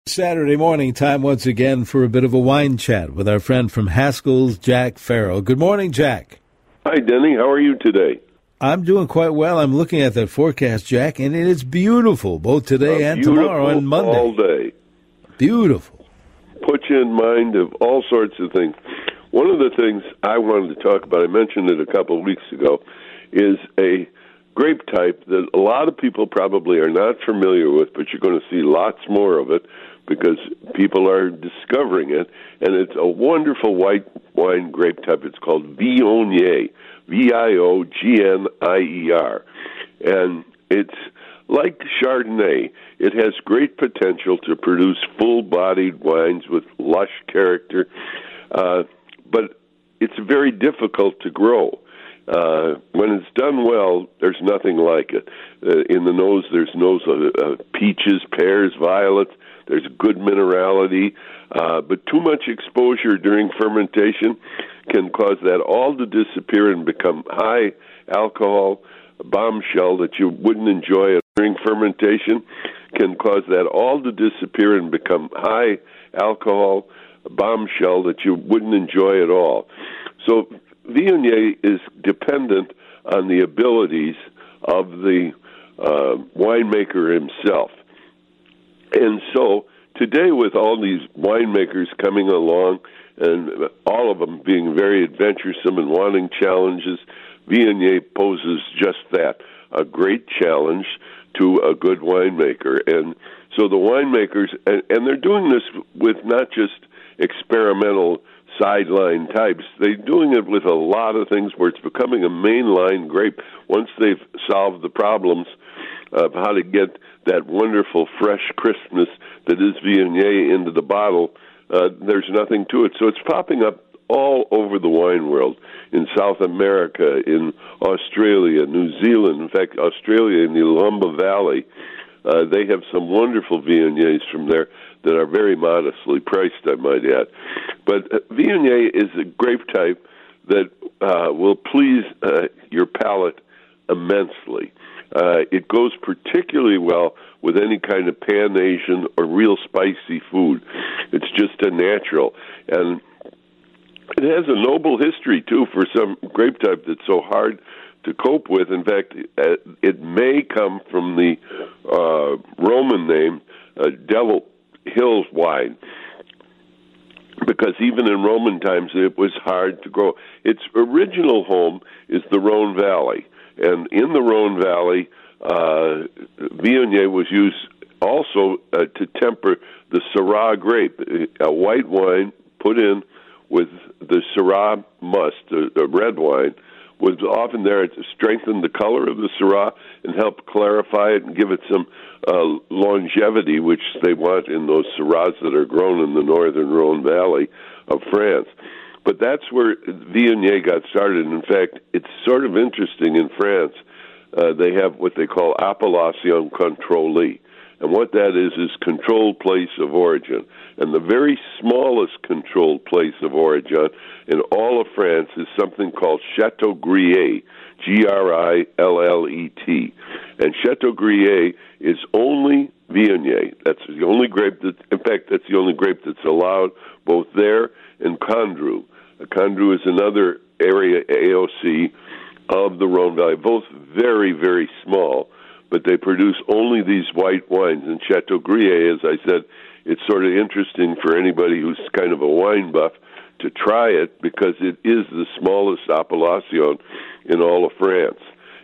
Saturday morning, time once again for a bit of a wine chat with our friend from Haskell's, Jack Farrell. Good morning, Jack. Hi, Denny. How are you today? I'm doing quite well. I'm looking at that forecast, Jack, and it is beautiful, both today and tomorrow and Monday. All day. Beautiful. Put you in mind of all sorts of things. One of the things I wanted to talk about, I mentioned it a couple of weeks ago, is a grape type that a lot of people probably are not familiar with, but you're going to see lots more of it because people are discovering it, and it's a wonderful white wine grape type. It's called Viognier, Viognier, and it's like Chardonnay. It has great potential to produce full-bodied wines with lush character, but it's very difficult to grow. When it's done well, there's nothing like it. In the nose, there's notes of peaches, pears, violets. There's good minerality, but too much exposure during fermentation can cause that all to disappear and become high alcohol bombshell that you wouldn't enjoy during fermentation. Can cause that all to disappear and become high alcohol bombshell that you wouldn't enjoy at all. So Viognier is dependent on the abilities of the winemaker himself. And so today, with all these winemakers coming along and all of them being very adventuresome and wanting challenges, Viognier poses just that, a great challenge to a good winemaker. And so the winemakers, and they're doing this with not just experimental sideline types, they're doing it with a lot of things where it's becoming a mainline grape. Once they've solved the problems of how to get that wonderful fresh crispness that is Viognier into the bottle, there's nothing to it. So it's popping up all over the wine world, in South America, in Australia, New Zealand. In fact, Australia in the Lumba Valley, they have some wonderful Viogniers from there that are very modestly priced, I might add. But Viognier is a grape type that will please your palate immensely. It goes particularly well with any kind of pan-Asian or real spicy food. It's just a natural. And it has a noble history, too, for some grape type that's so hard to cope with. In fact, it may come from the Roman name Devil Hills wine, because even in Roman times it was hard to grow. Its original home is the Rhone Valley, and in the Rhone Valley, Viognier was used also to temper the Syrah grape, a white wine put in with the Syrah must, a red wine, was often there to strengthen the color of the Syrah and help clarify it and give it some longevity, which they want in those Syrahs that are grown in the northern Rhone Valley of France. But that's where Viognier got started. In fact, it's sort of interesting in France. They have what they call appellation contrôlée. And what that is controlled place of origin. And the very smallest controlled place of origin in all of France is something called Chateau Grillet, Grillet. And Chateau Grillet is only Viognier. That's the only grape that, in fact, that's the only grape that's allowed both there and Condrieu. Condrieu is another area AOC of the Rhone Valley, both very, very small, but they produce only these white wines. And Chateau Grillet, as I said, it's sort of interesting for anybody who's kind of a wine buff to try it because it is the smallest appellation in all of France.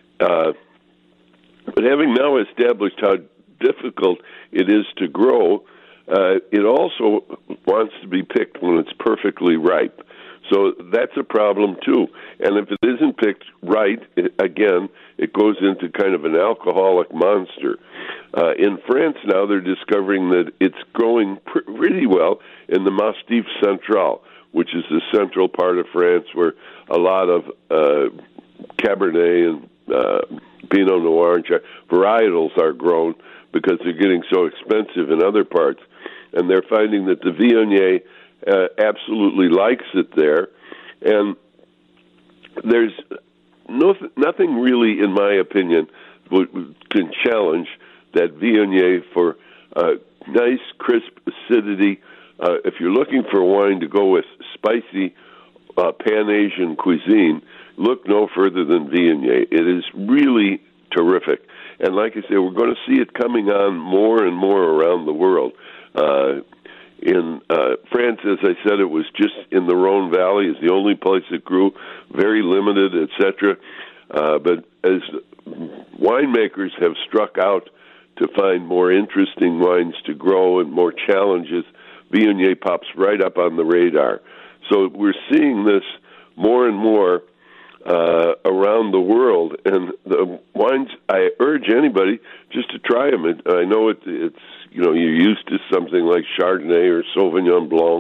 But having now established how difficult it is to grow, it also wants to be picked when it's perfectly ripe. So that's a problem, too. And if it isn't picked right, it goes into kind of an alcoholic monster. In France now, they're discovering that it's growing pretty well in the Massif Central, which is the central part of France where a lot of Cabernet and Pinot Noir and varietals are grown because they're getting so expensive in other parts. And they're finding that the Viognier absolutely likes it there. And there's nothing really, in my opinion, can challenge that Viognier for nice, crisp acidity. If you're looking for a wine to go with spicy Pan-Asian cuisine, look no further than Viognier. It is really terrific. And like I say, we're going to see it coming on more and more around the world. In France, as I said, it was just in the Rhone Valley. It's the only place it grew, very limited, etc. But as winemakers have struck out to find more interesting wines to grow and more challenges, Viognier pops right up on the radar. So we're seeing this more and more around the world, and the wines, I urge anybody just to try them. I know it's you're used to something like Chardonnay or Sauvignon Blanc,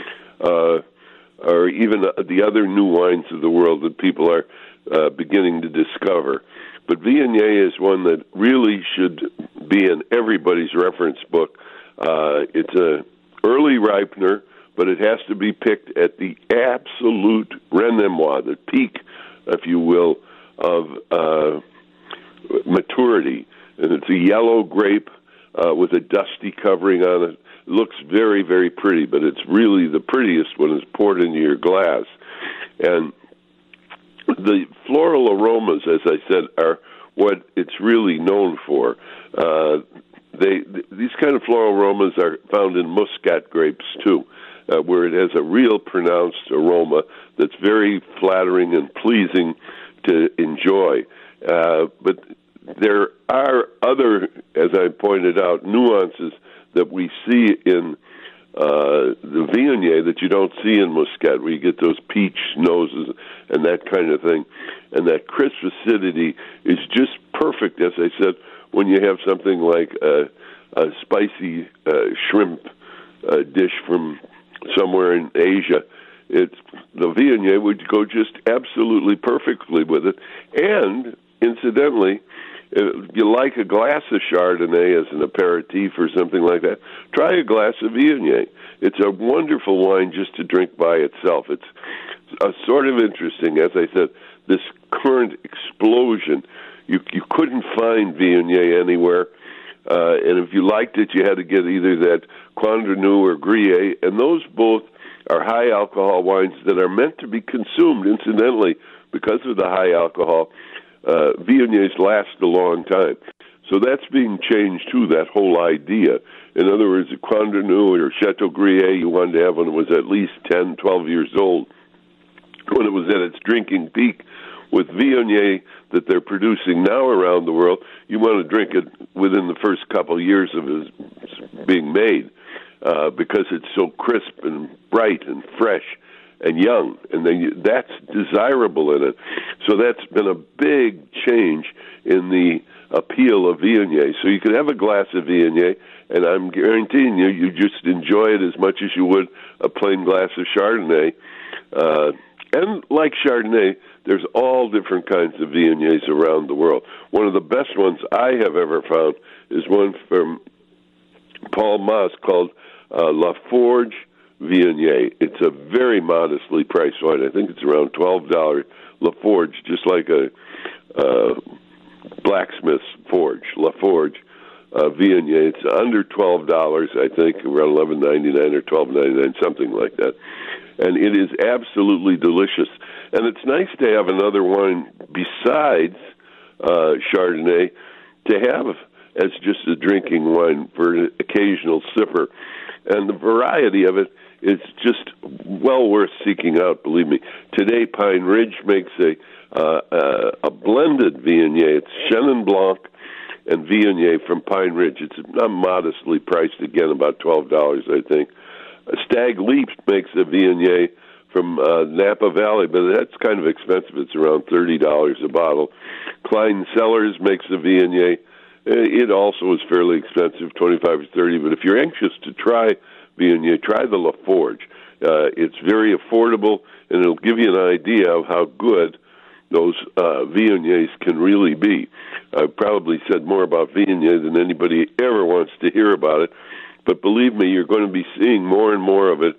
or even the other new wines of the world that people are beginning to discover. But Viognier is one that really should be in everybody's reference book. It's a early ripener, but it has to be picked at the absolute Rennemois, the peak, if you will, of maturity. And it's a yellow grape with a dusty covering on it. It looks very, very pretty, but it's really the prettiest when it's poured into your glass. And the floral aromas, as I said, are what it's really known for. These kind of floral aromas are found in Muscat grapes, too, where it has a real pronounced aroma that's very flattering and pleasing to enjoy. But there are other, as I pointed out, nuances that we see in the Viognier that you don't see in Muscat, where you get those peach noses and that kind of thing. And that crisp acidity is just perfect, as I said, when you have something like a spicy shrimp dish from somewhere in Asia. The Viognier would go just absolutely perfectly with it. And, incidentally, if you like a glass of Chardonnay as an aperitif or something like that, try a glass of Viognier. It's a wonderful wine just to drink by itself. It's sort of interesting, as I said, this current explosion. You couldn't find Viognier anywhere, and if you liked it, you had to get either that Condrieu or Gruyere, and those both are high alcohol wines that are meant to be consumed. Incidentally, because of the high alcohol, Viogniers last a long time. So that's being changed too, that whole idea. In other words, a Condrieu or Chateau Gruyere you wanted to have when it was at least 10, 12 years old, when it was at its drinking peak. With Viognier that they're producing now around the world, you want to drink it within the first couple of years of it being made, because it's so crisp and bright and fresh and young, and then that's desirable in it. So that's been a big change in the appeal of Viognier. So you could have a glass of Viognier, and I'm guaranteeing you just enjoy it as much as you would a plain glass of Chardonnay. And like Chardonnay, there's all different kinds of Viogniers around the world. One of the best ones I have ever found is one from Paul Mas called La Forge Viognier. It's a very modestly priced wine. I think it's around $12. La Forge, just like a blacksmith's forge. La Forge Viognier. It's under $12, I think, around $11.99 or $12.99, something like that. And it is absolutely delicious. And it's nice to have another wine besides Chardonnay to have as just a drinking wine for an occasional sipper. And the variety of it is just well worth seeking out, believe me. Today, Pine Ridge makes a blended Viognier. It's Chenin Blanc and Viognier from Pine Ridge. It's modestly priced, again, about $12, I think. Stag Leap makes a Viognier from Napa Valley, but that's kind of expensive. It's around $30 a bottle. Klein Cellars makes a Viognier. It also is fairly expensive, $25 to $30. But if you're anxious to try Viognier, try the La Forge. It's very affordable, and it'll give you an idea of how good those Viogniers can really be. I've probably said more about Viognier than anybody ever wants to hear about it. But believe me, you're going to be seeing more and more of it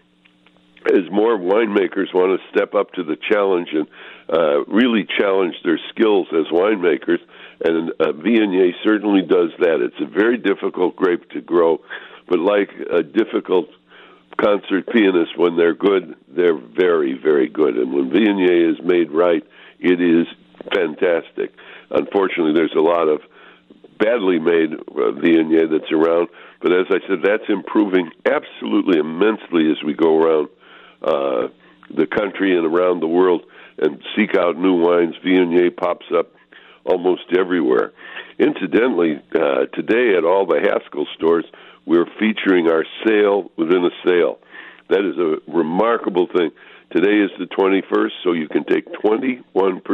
as more winemakers want to step up to the challenge and really challenge their skills as winemakers And Viognier certainly does that. It's a very difficult grape to grow, but like a difficult concert pianist, when they're good, they're very, very good. And when Viognier is made right, it is fantastic. Unfortunately, there's a lot of badly made Viognier that's around, but as I said, that's improving absolutely immensely as we go around the country and around the world and seek out new wines. Viognier pops up almost everywhere. Incidentally, today at all the Haskell stores, we're featuring our sale within a sale. That is a remarkable thing. Today is the 21st, so you can take 21%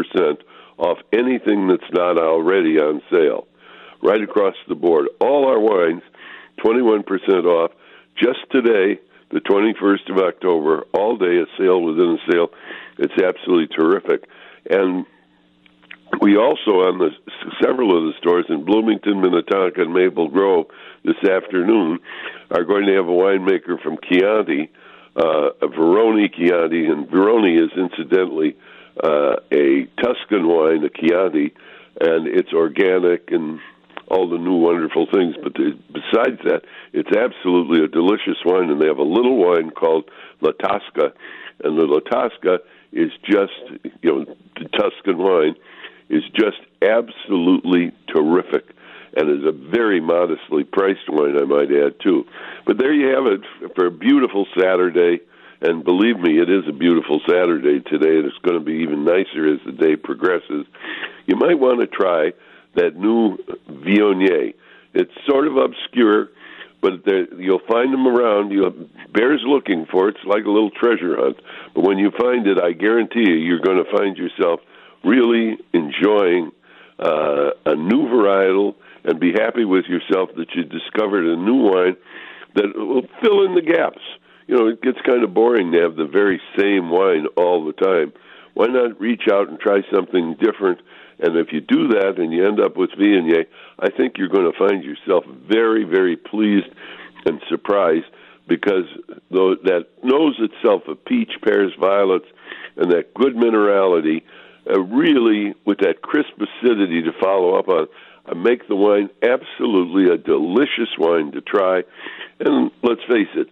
off anything that's not already on sale, right across the board. All our wines, 21% off. Just today, the 21st of October, all day, a sale within a sale. It's absolutely terrific. And we also, on the several of the stores in Bloomington, Minnetonka, and Maple Grove this afternoon, are going to have a winemaker from Chianti, Veroni Chianti, and Veroni is incidentally a Tuscan wine, a Chianti, and it's organic and all the new wonderful things. But besides that, it's absolutely a delicious wine, and they have a little wine called La Tasca, and the La Tasca is just, the Tuscan wine is just absolutely terrific, and is a very modestly priced wine, I might add, too. But there you have it for a beautiful Saturday, and believe me, it is a beautiful Saturday today, and it's going to be even nicer as the day progresses. You might want to try that new Viognier. It's sort of obscure, but you'll find them around. Bears looking for it. It's like a little treasure hunt. But when you find it, I guarantee you're going to find yourself really enjoying a new varietal and be happy with yourself that you discovered a new wine that will fill in the gaps. It gets kind of boring to have the very same wine all the time. Why not reach out and try something different? And if you do that and you end up with Viognier, I think you're going to find yourself very, very pleased and surprised, because though that knows itself of peach, pears, violets, and that good minerality, really with that crisp acidity to follow up on, make the wine absolutely a delicious wine to try. And let's face it,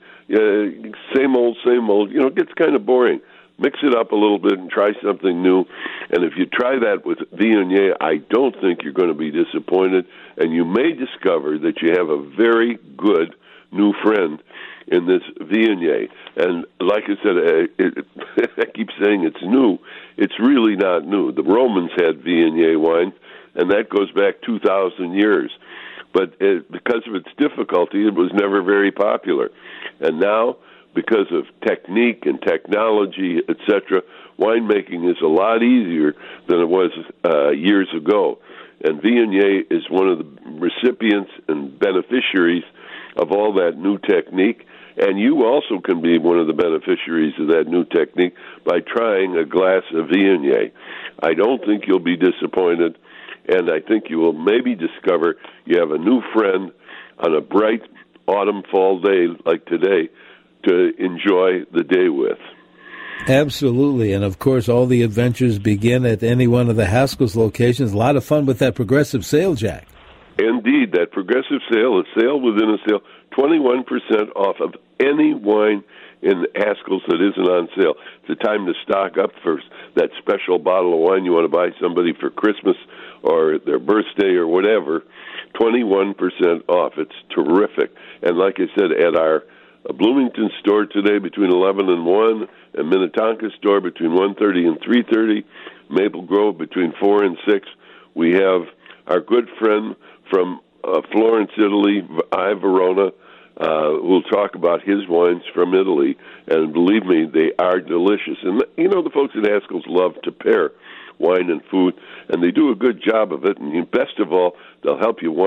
same old, it gets kind of boring. Mix it up a little bit and try something new. And if you try that with Viognier, I don't think you're going to be disappointed. And you may discover that you have a very good new friend in this Viognier. And like I said, I keep saying it's new. It's really not new. The Romans had Viognier wine, and that goes back 2,000 years. But because of its difficulty, it was never very popular. And now, because of technique and technology, etc., winemaking is a lot easier than it was years ago. And Viognier is one of the recipients and beneficiaries of all that new technique. And you also can be one of the beneficiaries of that new technique by trying a glass of Viognier. I don't think you'll be disappointed, and I think you will maybe discover you have a new friend on a bright autumn fall day like today to enjoy the day with. Absolutely. And, of course, all the adventures begin at any one of the Haskell's locations. A lot of fun with that progressive sale, Jack. Indeed, that progressive sale, a sale within a sale, 21% off of any wine in Haskell's that isn't on sale. It's a time to stock up for that special bottle of wine you want to buy somebody for Christmas or their birthday or whatever. 21% off. It's terrific. And like I said, at our Bloomington store today between 11 and 1, and Minnetonka store between 1:30 and 3:30, Maple Grove between 4 and 6. We have our good friend from Florence, Italy, Verona, who'll talk about his wines from Italy, and believe me, they are delicious. And, the folks at Haskell's love to pair wine and food, and they do a good job of it, and best of all, they'll help you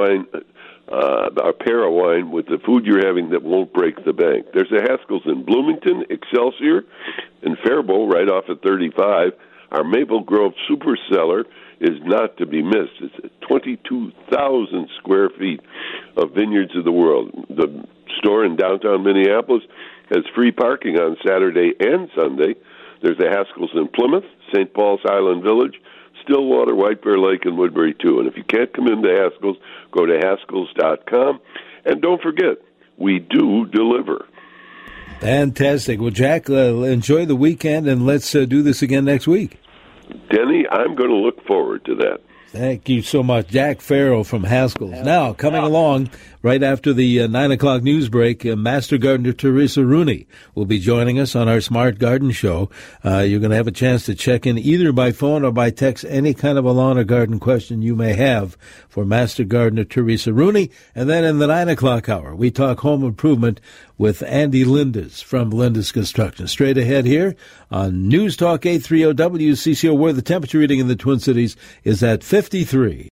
pair a wine with the food you're having that won't break the bank. There's a Haskell's in Bloomington, Excelsior, and Faribault right off at 35. Our Maple Grove Super Cellar is not to be missed. It's 22,000 square feet of Vineyards of the World. The store in downtown Minneapolis has free parking on Saturday and Sunday. There's a Haskell's in Plymouth, St. Paul's Island Village, Stillwater, White Bear Lake, and Woodbury, too. And if you can't come into Haskell's, go to Haskells.com. And don't forget, we do deliver. Fantastic. Well, Jack, enjoy the weekend, and let's do this again next week. Denny, I'm going to look forward to that. Thank you so much. Jack Farrell from Haskell's. Now, coming along right after the 9 o'clock news break, Master Gardener Teresa Rooney will be joining us on our Smart Garden Show. You're going to have a chance to check in either by phone or by text any kind of a lawn or garden question you may have for Master Gardener Teresa Rooney. And then in the 9 o'clock hour, we talk home improvement with Andy Lindes from Lindes Construction. Straight ahead here on News Talk 830 WCCO, where the temperature reading in the Twin Cities is at 53.